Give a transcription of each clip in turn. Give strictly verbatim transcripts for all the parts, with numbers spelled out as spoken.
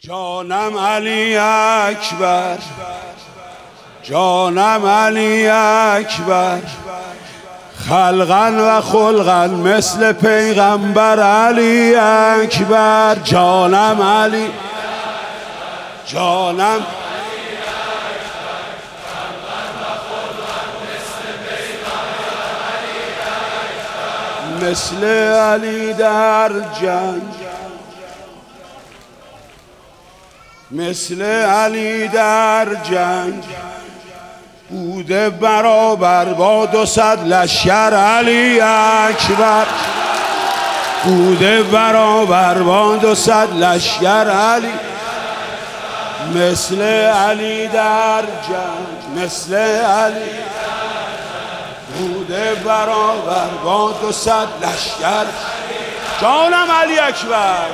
جانم علی اکبر، جانم علی اکبر، خلقا و خلقا مثل پیغمبر علی اکبر. جانم علی، جانم مثل علی در جنگ، مثل علی در جنگ بوده برابر با دو صد لشکر علی اکبر، بوده برابر با دو صد لشکر علی، مثل علی در جنگ، مثل علی بوده برابر با دو صد لشکر. جانم علی اکبر،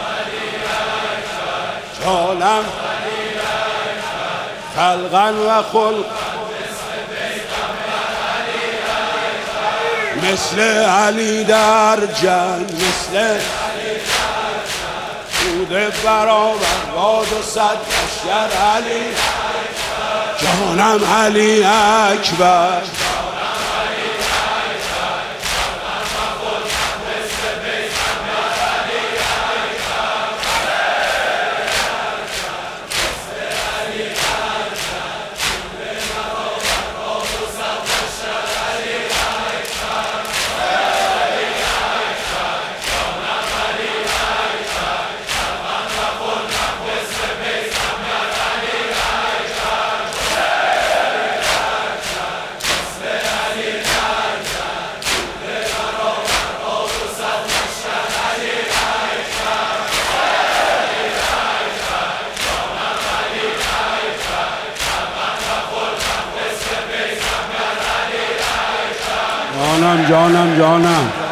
جانم خلقا و خلق مثل علی در جنگ، مثل بوده برابر با دو صد لشکر علی. جانم علی اکبر، جانم جانم جانم